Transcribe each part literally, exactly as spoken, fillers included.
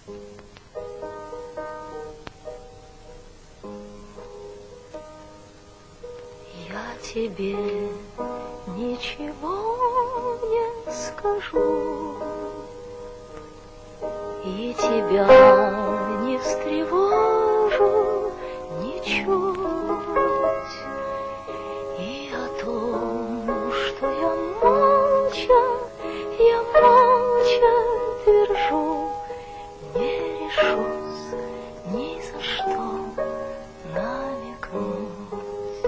Я тебе ничего не скажу, и тебя не встревожу ничуть, и о том, что я молча, я молча держу, не решусь ни за что намекнуть.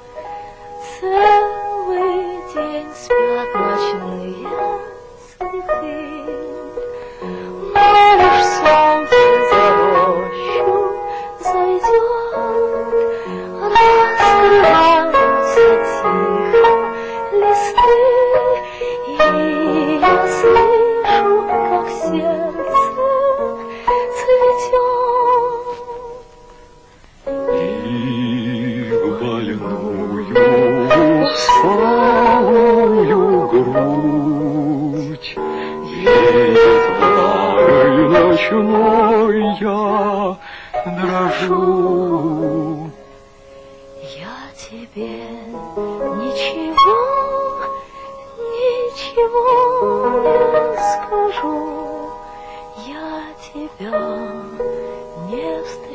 Целый день спят ночные цветы, но лишь солнце за рощу зайдет, раскрываются тихо листы, и я слышу, как сердце цветет. И в больную усталую грудь ветрой ночной я дрожу. Я тебе ничего, ничего не скажу, я тебя не встречу.